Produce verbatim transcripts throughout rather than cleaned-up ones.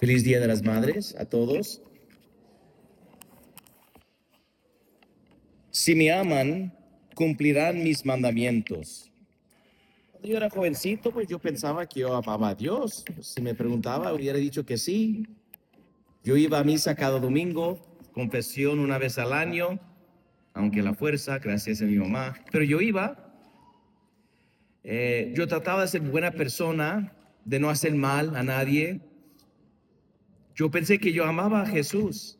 Feliz Día de las Madres a todos. Si me aman, cumplirán mis mandamientos. Cuando yo era jovencito, pues yo pensaba que yo amaba a Dios. Si me preguntaba, hubiera dicho que sí. Yo iba a misa cada domingo, confesión una vez al año, aunque la fuerza, gracias a mi mamá, pero yo iba. Eh, yo trataba de ser buena persona, de no hacer mal a nadie. Yo pensé que yo amaba a Jesús,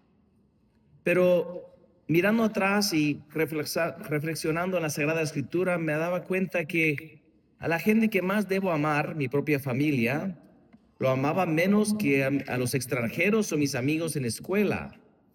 pero mirando atrás y reflexionando en la Sagrada Escritura, me daba cuenta que a la gente que más debo amar, mi propia familia, lo amaba menos que a, a los extranjeros o mis amigos en la escuela.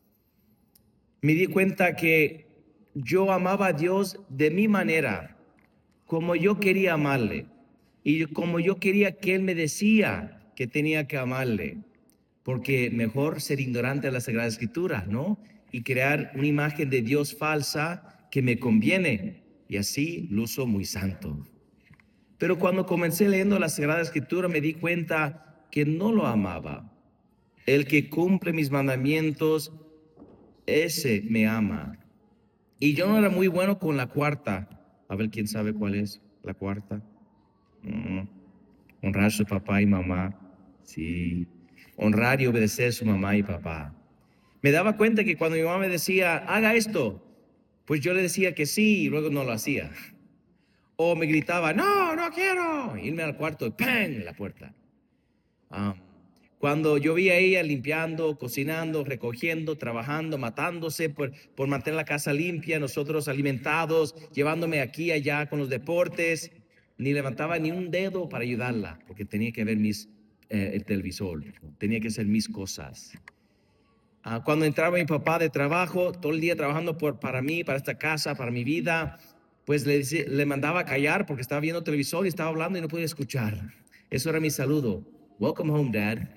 Me di cuenta que yo amaba a Dios de mi manera, como yo quería amarle y como yo quería que Él me decía que tenía que amarle. Porque mejor ser ignorante de la Sagrada Escritura, ¿no? Y crear una imagen de Dios falsa que me conviene. Y así luzo muy santo. Pero cuando comencé leyendo la Sagrada Escritura me di cuenta que no lo amaba. El que cumple mis mandamientos, ese me ama. Y yo no era muy bueno con la cuarta. A ver, ¿quién sabe cuál es la cuarta? Mm, honrar a su papá y mamá. Sí. Honrar y obedecer a su mamá y papá. Me daba cuenta que cuando mi mamá me decía, haga esto, pues yo le decía que sí y luego no lo hacía. O me gritaba, no, no quiero, irme al cuarto y ¡pam! La puerta. Um, cuando yo vi a ella limpiando, cocinando, recogiendo, trabajando, matándose por, por mantener la casa limpia, nosotros alimentados, llevándome aquí y allá con los deportes, ni levantaba ni un dedo para ayudarla, porque tenía que ver mis, eh, el televisor, tenía que hacer mis cosas. Uh, cuando entraba mi papá de trabajo, todo el día trabajando por, para mí, para esta casa, para mi vida, pues le, le mandaba a callar porque estaba viendo televisor y estaba hablando y no podía escuchar. Eso era mi saludo. Welcome home, Dad.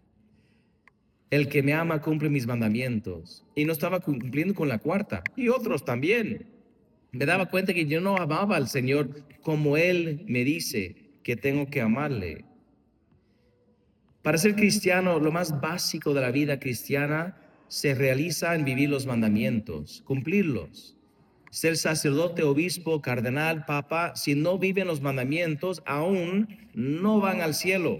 El que me ama cumple mis mandamientos. Y no estaba cumpliendo con la cuarta. Y otros también. Me daba cuenta que yo no amaba al Señor como Él me dice que tengo que amarle. Para ser cristiano, lo más básico de la vida cristiana se realiza en vivir los mandamientos, cumplirlos. Ser sacerdote, obispo, cardenal, papa, si no viven los mandamientos, aún no van al cielo.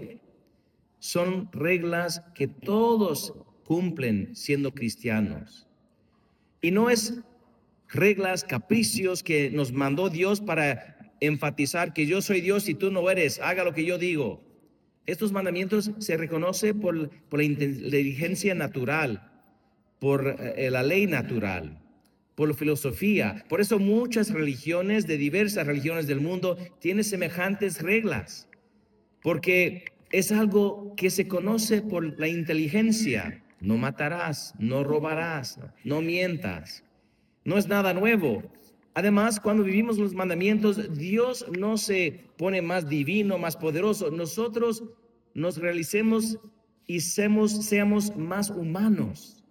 Son reglas que todos cumplen siendo cristianos. Y no es reglas, capricios que nos mandó Dios para enfatizar que yo soy Dios y tú no eres, haga lo que yo digo. Estos mandamientos se reconocen por, por la inteligencia natural, por eh, la ley natural, por la filosofía. Por eso muchas religiones de diversas religiones del mundo tienen semejantes reglas, porque es algo que se conoce por la inteligencia. No matarás, no robarás, no mientas. No es nada nuevo. Además, cuando vivimos los mandamientos, Dios no se pone más divino, más poderoso. Nosotros nos realicemos y seamos, seamos más humanos,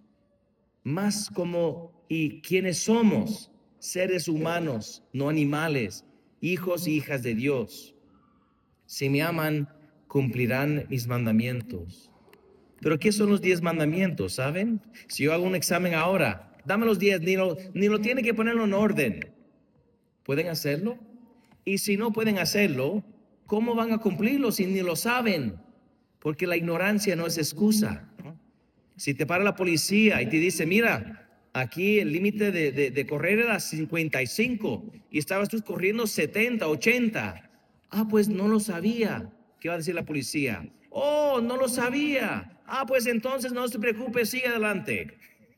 más como y quienes somos, seres humanos, no animales, hijos y hijas de Dios. Si me aman, cumplirán mis mandamientos. Pero ¿qué son los diez mandamientos? ¿Saben? Si yo hago un examen ahora, dame los diez, ni lo, ni lo tiene que ponerlo en orden. ¿Pueden hacerlo? Y si no pueden hacerlo, ¿cómo van a cumplirlo si ni lo saben? Porque la ignorancia no es excusa, ¿no? Si te para la policía y te dice, mira, aquí el límite de, de, de correr era cincuenta y cinco y estabas tú corriendo setenta, ochenta. Ah, pues no lo sabía. ¿Qué va a decir la policía? Oh, no lo sabía. Ah, pues entonces no se preocupe, sigue adelante.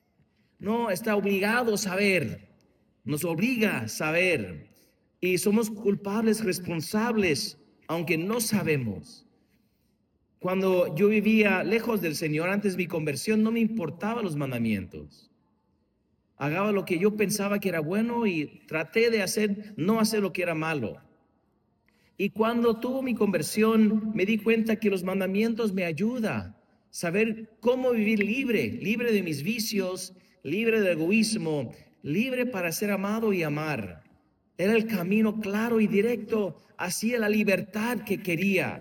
No, está obligado a saber. Nos obliga a saber. Y somos culpables, responsables, aunque no sabemos. Cuando yo vivía lejos del Señor antes de mi conversión, no me importaban los mandamientos. Hagaba lo que yo pensaba que era bueno y traté de hacer, no hacer lo que era malo. Y cuando tuve mi conversión, me di cuenta que los mandamientos me ayudan a saber cómo vivir libre, libre de mis vicios, libre del egoísmo, libre para ser amado y amar. Era el camino claro y directo hacia la libertad que quería.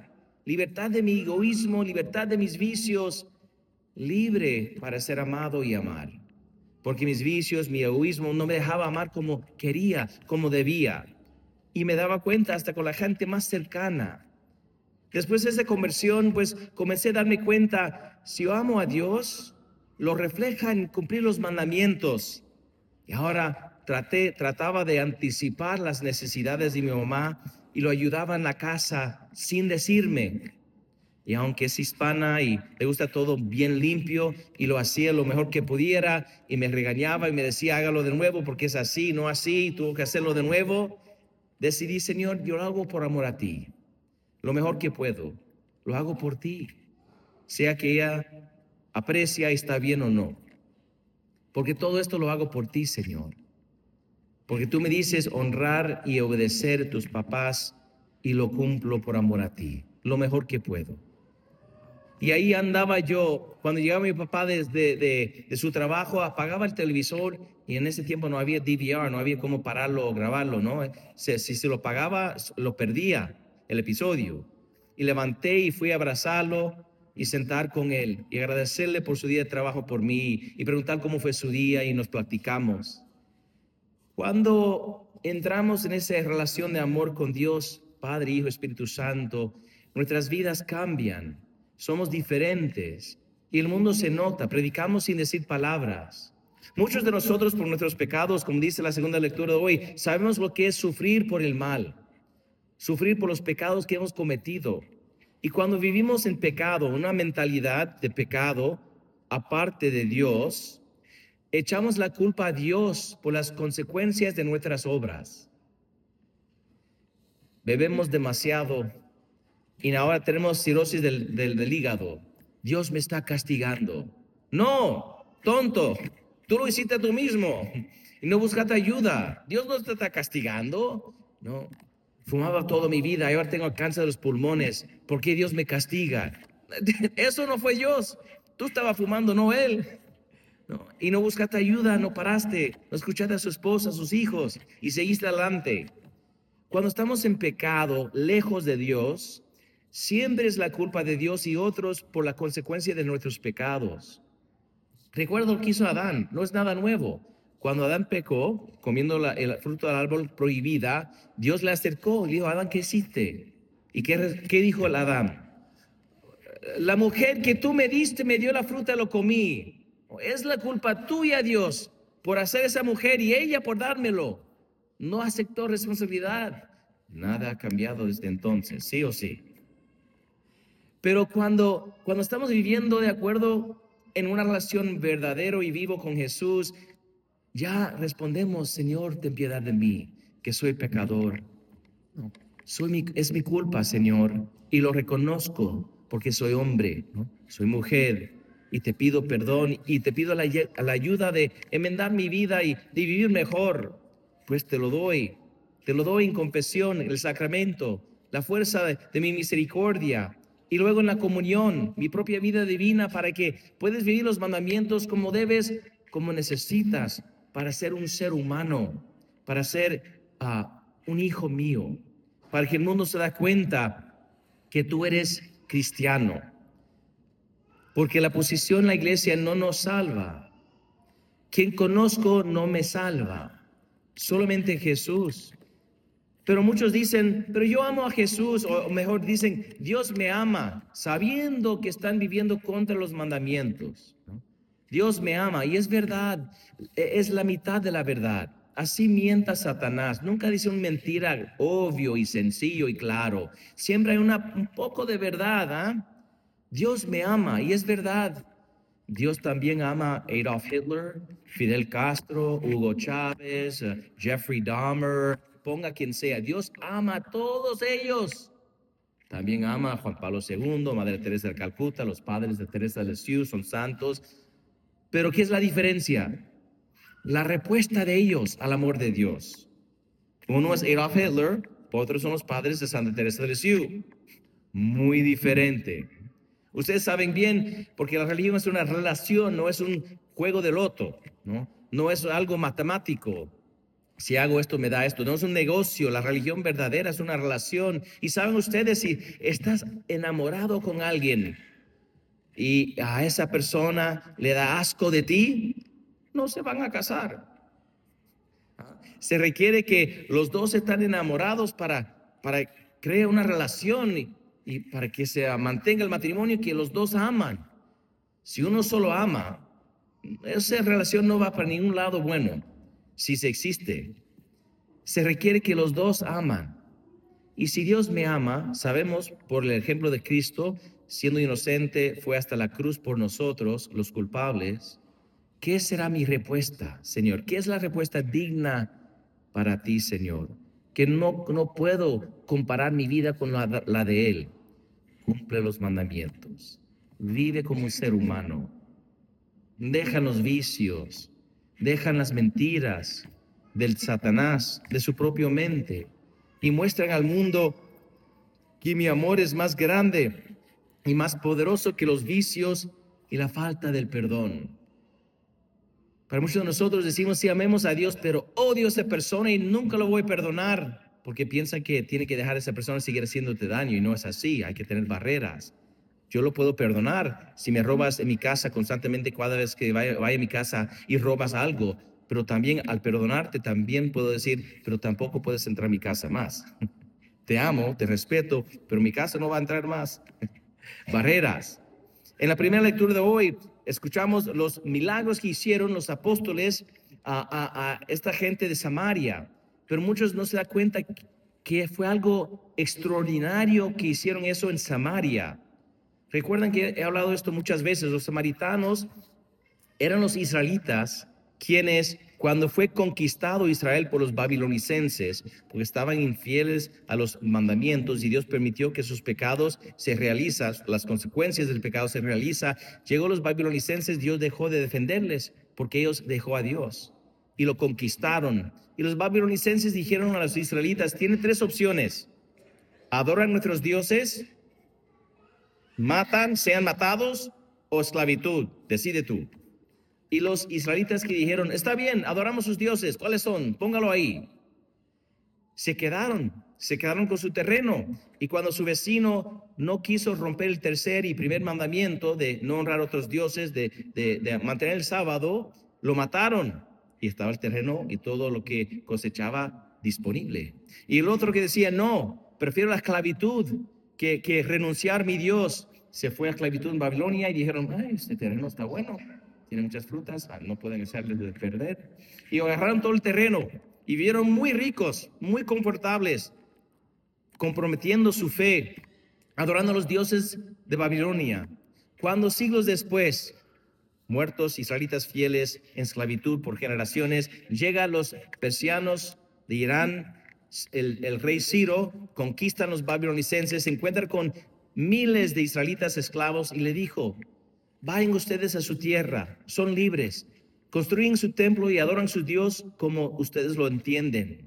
libertad de mi egoísmo, libertad de mis vicios, libre para ser amado y amar. Porque mis vicios, mi egoísmo no me dejaba amar como quería, como debía. Y me daba cuenta hasta con la gente más cercana. Después de esa conversión, pues comencé a darme cuenta, si yo amo a Dios, lo refleja en cumplir los mandamientos. Y ahora traté, trataba de anticipar las necesidades de mi mamá y lo ayudaba en la casa sin decirme. Y aunque es hispana y le gusta todo bien limpio, y lo hacía lo mejor que pudiera, y me regañaba y me decía, hágalo de nuevo porque es así, no así, tuvo que hacerlo de nuevo, decidí, Señor, yo lo hago por amor a ti. Lo mejor que puedo, lo hago por ti. Sea que ella aprecia y está bien o no. Porque todo esto lo hago por ti, Señor. Porque tú me dices honrar y obedecer a tus papás y lo cumplo por amor a ti. Lo mejor que puedo. Y ahí andaba yo, cuando llegaba mi papá desde de, de su trabajo, apagaba el televisor y en ese tiempo no había D V R, no había cómo pararlo o grabarlo, ¿no? Si, si se lo pagaba, lo perdía el episodio. Y levanté y fui a abrazarlo y sentar con él y agradecerle por su día de trabajo por mí y preguntar cómo fue su día y nos platicamos. Cuando entramos en esa relación de amor con Dios, Padre, Hijo, Espíritu Santo, nuestras vidas cambian. Somos diferentes y el mundo se nota, predicamos sin decir palabras. Muchos de nosotros por nuestros pecados, como dice la segunda lectura de hoy, sabemos lo que es sufrir por el mal, sufrir por los pecados que hemos cometido. Y cuando vivimos en pecado, una mentalidad de pecado aparte de Dios, echamos la culpa a Dios por las consecuencias de nuestras obras. Bebemos demasiado y ahora tenemos cirrosis del, del, del hígado. Dios me está castigando. No, tonto, tú lo hiciste tú mismo y no buscaste ayuda. Dios no te está castigando. No, fumaba toda mi vida y ahora tengo cáncer de los pulmones. ¿Por qué Dios me castiga? Eso no fue Dios. Tú estabas fumando, no Él. No, y no buscaste ayuda, no paraste, no escuchaste a su esposa, a sus hijos y seguiste adelante. Cuando estamos en pecado, lejos de Dios, siempre es la culpa de Dios y otros por la consecuencia de nuestros pecados. Recuerda lo que hizo Adán, no es nada nuevo. Cuando Adán pecó, comiendo la, el fruto del árbol prohibida, Dios le acercó y dijo, Adán, ¿qué hiciste? ¿Y qué, qué dijo el Adán? La mujer que tú me diste me dio la fruta, lo comí. Es la culpa tuya, Dios, por hacer esa mujer y ella por dármelo. No aceptó responsabilidad. Nada ha cambiado desde entonces, sí o sí. Pero cuando, cuando estamos viviendo de acuerdo en una relación verdadero y vivo con Jesús, ya respondemos, Señor, ten piedad de mí, que soy pecador. Soy mi, es mi culpa, Señor, y lo reconozco porque soy hombre, ¿no? Soy mujer. Y te pido perdón y te pido la, la ayuda de enmendar mi vida y de vivir mejor. Pues te lo doy, te lo doy en confesión, el sacramento, la fuerza de, de mi misericordia. Y luego en la comunión, mi propia vida divina para que puedas vivir los mandamientos como debes, como necesitas, para ser un ser humano, para ser uh, un hijo mío, para que el mundo se da cuenta que tú eres cristiano. Porque la posición en la iglesia no nos salva. Quien conozco no me salva. Solamente Jesús. Pero muchos dicen, pero yo amo a Jesús, o mejor dicen, Dios me ama, sabiendo que están viviendo contra los mandamientos, ¿no? Dios me ama, y es verdad, es la mitad de la verdad. Así mienta Satanás. Nunca dice una mentira obvio y sencillo y claro. Siempre hay una, un poco de verdad, ¿eh? Dios me ama y es verdad. Dios también ama a Adolf Hitler, Fidel Castro, Hugo Chávez, uh, Jeffrey Dahmer, ponga quien sea. Dios ama a todos ellos. También ama a Juan Pablo segundo, Madre Teresa de Calcuta, los padres de Teresa de Lisieux, son santos. Pero ¿qué es la diferencia? La respuesta de ellos al amor de Dios. Uno es Adolf Hitler, otros son los padres de Santa Teresa de Lisieux. Muy diferente. Ustedes saben bien, porque la religión es una relación, no es un juego de loto, ¿no? No es algo matemático. Si hago esto, me da esto. No es un negocio. La religión verdadera es una relación. Y saben ustedes, si estás enamorado con alguien y a esa persona le da asco de ti, no se van a casar. Se requiere que los dos estén enamorados para, para crear una relación y, y para que se mantenga el matrimonio, que los dos aman. Si uno solo ama, esa relación no va para ningún lado bueno. Si se existe, se requiere que los dos aman. Y si Dios me ama, sabemos por el ejemplo de Cristo, siendo inocente, fue hasta la cruz por nosotros, los culpables. ¿Qué será mi respuesta, Señor? ¿Qué es la respuesta digna para ti, Señor? Que no, no puedo comparar mi vida con la, la de Él. Cumple los mandamientos. Vive como un ser humano. Deja los vicios. Dejan las mentiras del Satanás, de su propia mente. Y muestran al mundo que mi amor es más grande y más poderoso que los vicios y la falta del perdón. Para muchos de nosotros decimos, sí, amemos a Dios, pero odio a esa persona y nunca lo voy a perdonar, porque piensan que tiene que dejar a esa persona seguir haciéndote daño, y no es así. Hay que tener barreras. Yo lo puedo perdonar si me robas en mi casa constantemente cada vez que vaya, vaya a mi casa y robas algo, pero también al perdonarte también puedo decir, pero tampoco puedes entrar a mi casa más. Te amo, te respeto, pero mi casa no va a entrar más. Barreras. En la primera lectura de hoy escuchamos los milagros que hicieron los apóstoles a, a, a esta gente de Samaria, pero muchos no se dan cuenta que fue algo extraordinario que hicieron eso en Samaria. Recuerdan que he hablado de esto muchas veces. Los samaritanos eran los israelitas quienes, cuando fue conquistado Israel por los babilonicenses, porque estaban infieles a los mandamientos y Dios permitió que sus pecados se realizan, las consecuencias del pecado se realizan, llegó los babilonicenses, Dios dejó de defenderles porque ellos dejó a Dios y lo conquistaron. Y los babilonicenses dijeron a los israelitas, tienen tres opciones: adoran nuestros dioses, matan, sean matados, o esclavitud, decide tú. Y los israelitas que dijeron, está bien, adoramos sus dioses, ¿cuáles son? Póngalo ahí. Se quedaron, se quedaron con su terreno. Y cuando su vecino no quiso romper el tercer y primer mandamiento de no honrar a otros dioses, de, de, de mantener el sábado, lo mataron. Y estaba el terreno y todo lo que cosechaba disponible. Y el otro que decía, no, prefiero la esclavitud que, que renunciar a mi Dios. Se fue a esclavitud en Babilonia y dijeron, ay, este terreno está bueno. Tiene muchas frutas, no pueden hacerles de perder. Y agarraron todo el terreno y vieron muy ricos, muy confortables, comprometiendo su fe, adorando a los dioses de Babilonia. Cuando siglos después, muertos israelitas fieles en esclavitud por generaciones, llegan los persianos de Irán, el, el rey Ciro, conquistan los babilonicenses, se encuentran con miles de israelitas esclavos y le dijo, vayan ustedes a su tierra, son libres, construyen su templo y adoran a su Dios como ustedes lo entienden.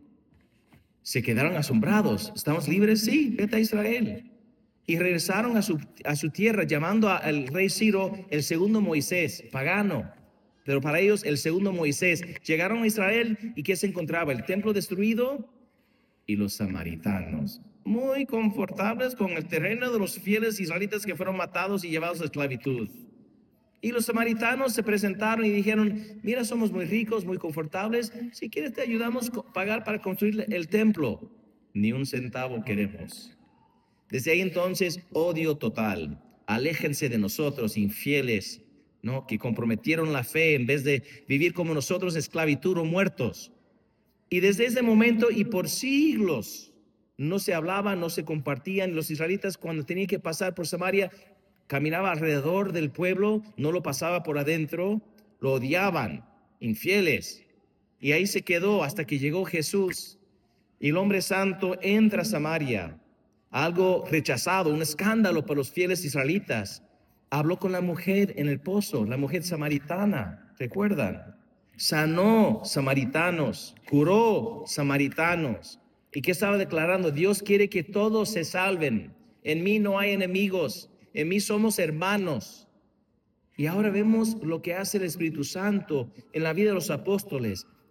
Se quedaron asombrados. ¿Estamos libres? Sí, vete a Israel. Y regresaron a su, a su tierra, llamando a- al rey Ciro el segundo Moisés, pagano. Pero para ellos el segundo Moisés. Llegaron a Israel y ¿qué se encontraba? El templo destruido y los samaritanos, muy confortables con el terreno de los fieles israelitas que fueron matados y llevados a esclavitud. Y los samaritanos se presentaron y dijeron, mira, somos muy ricos, muy confortables, si quieres te ayudamos a pagar para construir el templo. Ni un centavo queremos. Desde ahí entonces, odio total. Aléjense de nosotros, infieles, ¿no? Que comprometieron la fe en vez de vivir como nosotros, esclavitud o muertos. Y desde ese momento y por siglos no se hablaba, no se compartían. Los israelitas cuando tenían que pasar por Samaria, caminaba alrededor del pueblo, no lo pasaba por adentro, lo odiaban, infieles. Y ahí se quedó hasta que llegó Jesús. Y el hombre santo entra a Samaria, algo rechazado, un escándalo para los fieles israelitas. Habló con la mujer en el pozo, la mujer samaritana, ¿recuerdan? Sanó samaritanos, curó samaritanos. ¿Y qué estaba declarando? Dios quiere que todos se salven. En mí no hay enemigos, en mí somos hermanos. Y ahora vemos lo que hace el Espíritu Santo en la vida de los apóstoles.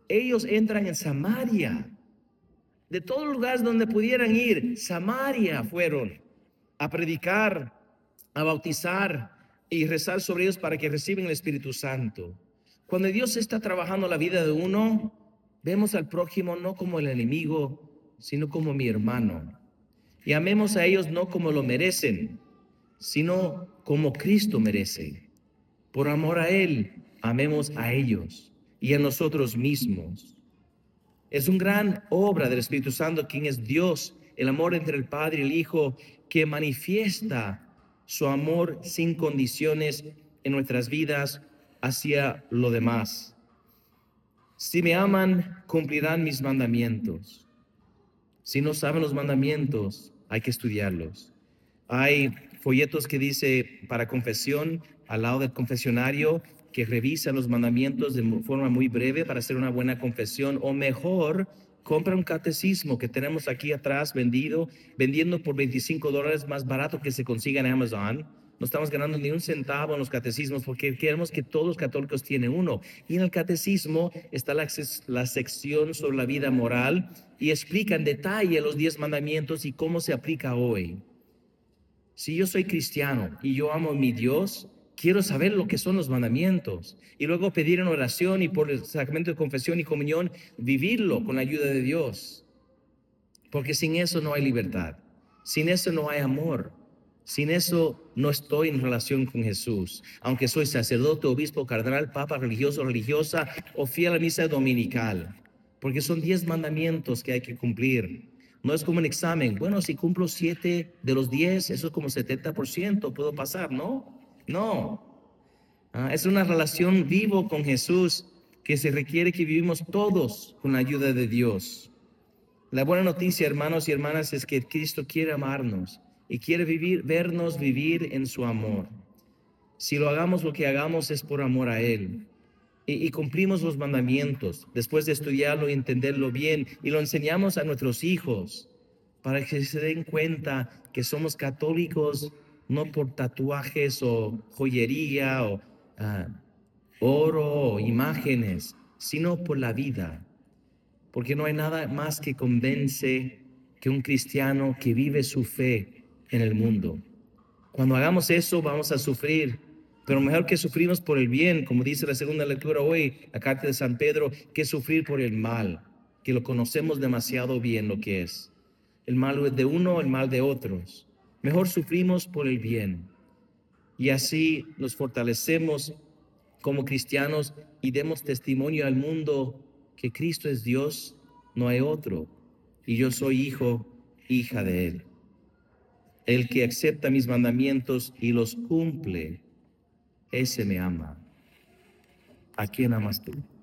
ellos entran en Samaria. De todos los lugares donde pudieran ir, Samaria fueron a predicar, a bautizar y rezar sobre ellos para que reciban el Espíritu Santo. Cuando Dios está trabajando la vida de uno, vemos al prójimo no como el enemigo, sino como mi hermano. Y amemos a ellos no como lo merecen, sino como Cristo merece. Por amor a Él, amemos a ellos y a nosotros mismos. Es una gran obra del Espíritu Santo, quien es Dios, el amor entre el Padre y el Hijo, que manifiesta su amor sin condiciones en nuestras vidas hacia lo demás. Si me aman, cumplirán mis mandamientos. Si no saben los mandamientos, hay que estudiarlos. Hay folletos que dice para confesión al lado del confesionario, que revisa los mandamientos de forma muy breve para hacer una buena confesión, o mejor, compra un catecismo que tenemos aquí atrás vendido, vendiendo por veinticinco dólares, más barato que se consiga en Amazon. No estamos ganando ni un centavo en los catecismos porque queremos que todos los católicos tienen uno. Y en el catecismo está la, la sección sobre la vida moral y explica en detalle los diez mandamientos y cómo se aplica hoy. Si yo soy cristiano y yo amo a mi Dios, quiero saber lo que son los mandamientos y luego pedir en oración y por el sacramento de confesión y comunión, vivirlo con la ayuda de Dios. Porque sin eso no hay libertad, sin eso no hay amor, sin eso no estoy en relación con Jesús. Aunque soy sacerdote, obispo, cardenal, papa, religioso, religiosa o fiel a la misa dominical. Porque son diez mandamientos que hay que cumplir. No es como un examen. Bueno, si cumplo siete de los diez, eso es como setenta por ciento, puedo pasar, ¿no? No. Ah, es una relación vivo con Jesús que se requiere que vivimos todos con la ayuda de Dios. La buena noticia, hermanos y hermanas, es que Cristo quiere amarnos y quiere vivir, vernos vivir en su amor. Si lo hagamos, lo que hagamos es por amor a Él. Y, y cumplimos los mandamientos después de estudiarlo y entenderlo bien y lo enseñamos a nuestros hijos para que se den cuenta que somos católicos no por tatuajes o joyería o uh, oro o imágenes, sino por la vida. Porque no hay nada más que convence que un cristiano que vive su fe en el mundo. Cuando hagamos eso vamos a sufrir, pero mejor que sufrimos por el bien, como dice la segunda lectura hoy, la carta de San Pedro, que sufrir por el mal, que lo conocemos demasiado bien lo que es. El mal de uno, el mal de otros. Mejor sufrimos por el bien. Y así nos fortalecemos como cristianos y demos testimonio al mundo que Cristo es Dios, no hay otro, y yo soy hijo, hija de Él. El que acepta mis mandamientos y los cumple, ese me ama. ¿A quién amas tú?